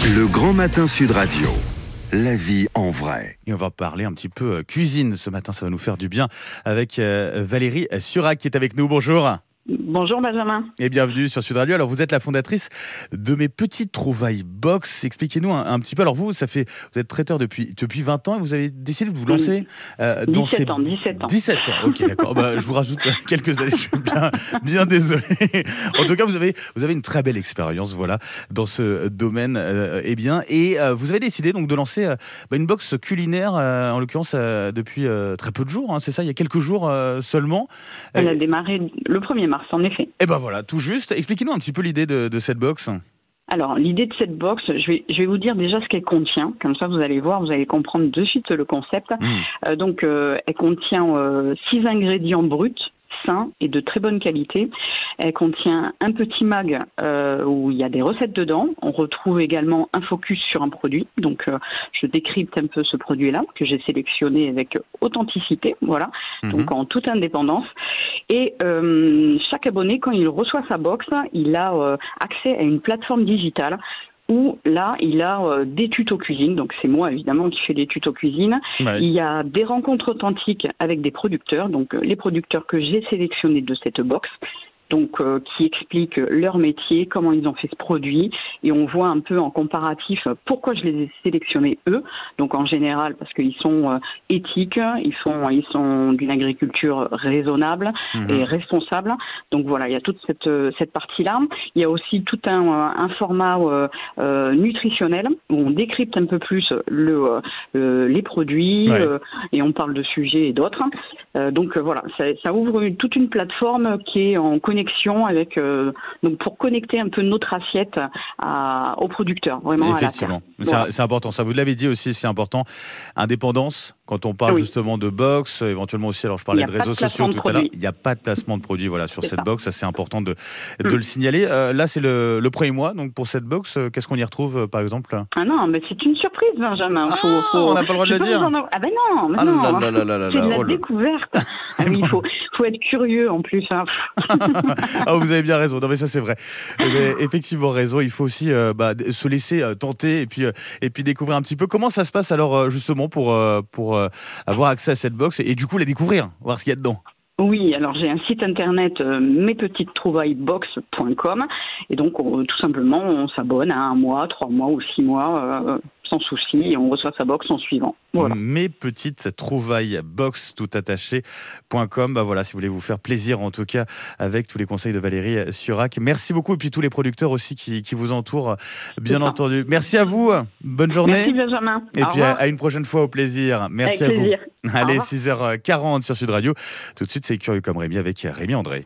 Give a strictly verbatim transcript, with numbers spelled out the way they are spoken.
Le Grand Matin Sud Radio. La vie en vrai. Et on va parler un petit peu euh, cuisine ce matin, ça va nous faire du bien avec euh, Valérie Surac qui est avec nous. Bonjour. Bonjour Benjamin. Et bienvenue sur Sud Radio. Alors vous êtes la fondatrice de Mes Petites Trouvailles Box. Expliquez-nous un, un petit peu. Alors vous, ça fait, vous êtes traiteur depuis, depuis vingt ans et vous avez décidé de vous lancer euh, dans dix-sept ces... ans, dix-sept ans. dix-sept ans, ok d'accord. Bah, je vous rajoute quelques années, je suis bien, bien désolé. En tout cas, vous avez, vous avez une très belle expérience voilà, dans ce domaine. Euh, eh bien, et euh, vous avez décidé donc de lancer euh, bah, une box culinaire, euh, en l'occurrence euh, depuis euh, très peu de jours, hein, c'est ça, il y a quelques jours euh, seulement. Elle a démarré le premier mars. En effet. Et ben voilà, tout juste. Expliquez-nous un petit peu l'idée de, de cette box. Alors, l'idée de cette box, je vais, je vais vous dire déjà ce qu'elle contient. Comme ça, vous allez voir, vous allez comprendre de suite le concept. Mmh. Euh, donc, euh, elle contient euh, six ingrédients bruts, sains et de très bonne qualité. Elle contient un petit mag euh, où il y a des recettes dedans. On retrouve également un focus sur un produit. Donc, euh, je décrypte un peu ce produit-là que j'ai sélectionné avec authenticité, voilà, mmh. donc en toute indépendance. Et euh, chaque abonné, quand il reçoit sa box, il a euh, accès à une plateforme digitale où là, il a euh, des tutos cuisine. Donc, c'est moi, évidemment, qui fais les tutos cuisine. Ouais. Il y a des rencontres authentiques avec des producteurs. Donc, euh, les producteurs que j'ai sélectionnés de cette box. Donc, euh, qui expliquent leur métier, comment ils ont fait ce produit. Et on voit un peu en comparatif pourquoi je les ai sélectionnés eux. Donc, en général, parce qu'ils sont euh, éthiques, ils sont, ils sont d'une agriculture raisonnable mmh. et responsable. Donc, voilà, il y a toute cette, cette partie-là. Il y a aussi tout un, un format euh, euh, nutritionnel où on décrypte un peu plus le, euh, les produits ouais. euh, et on parle de sujets et d'autres. Euh, donc, euh, voilà, ça, ça ouvre une, toute une plateforme qui est en connexion avec euh, donc pour connecter un peu notre assiette à, aux producteurs vraiment à la terre. Voilà. C'est, c'est important, ça vous l'avez dit aussi, c'est important. Indépendance, quand on parle oui. justement de box, éventuellement aussi, alors je parlais de réseaux sociaux tout à l'heure, il n'y a pas de placement de produit voilà, sur c'est cette ça. box, ça c'est important de, de mmh. le signaler. Euh, là c'est le, le premier mois, donc pour cette box, qu'est-ce qu'on y retrouve par exemple? Ah non, mais c'est une surprise Benjamin. Faut, ah, faut... on n'a pas le droit de le dire. En... Ah ben non, mais ah non. Là, là, là, là, là, c'est de la oh découverte. Ah oui, il faut, faut être curieux en plus. Hein. Ah, vous avez bien raison. Non, mais ça, c'est vrai. Vous avez effectivement raison. Il faut aussi euh, bah, se laisser euh, tenter et puis, euh, et puis découvrir un petit peu. Comment ça se passe alors, euh, justement, pour, euh, pour euh, avoir accès à cette box et, et du coup la découvrir, voir ce qu'il y a dedans? Oui, alors j'ai un site internet euh, mes petites trouvailles box point com et donc on, tout simplement on s'abonne à un mois, trois mois ou six mois euh, sans souci et on reçoit sa box en suivant. Voilà. Mes petites trouvailles box tout attaché point com. Bah voilà, si vous voulez vous faire plaisir en tout cas avec tous les conseils de Valérie Surac. Merci beaucoup et puis tous les producteurs aussi qui, qui vous entourent bien entendu. Merci à vous. Bonne journée. Merci Benjamin. Et au puis à, à une prochaine fois au plaisir. Merci avec à plaisir. vous. Allez, six heures quarante sur Sud Radio. Tout de suite, c'est Curieux comme Rémi avec Rémi André.